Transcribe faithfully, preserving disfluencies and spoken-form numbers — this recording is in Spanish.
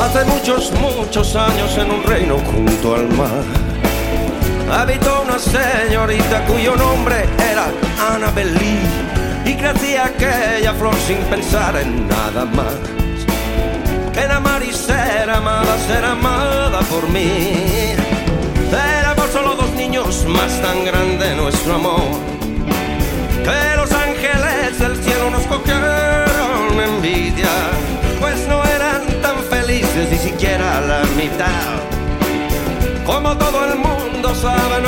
Hace muchos, muchos años en un reino junto al mar habitó una señorita cuyo nombre era Annabelle, y crecía aquella flor sin pensar en nada más que en amar y ser amada, ser amada por mí. Éramos solo dos niños, más tan grande nuestro amor que los ángeles del cielo nos cogieron envidia, pues no eran tan felices ni siquiera la mitad. Como todo el mundo sabe,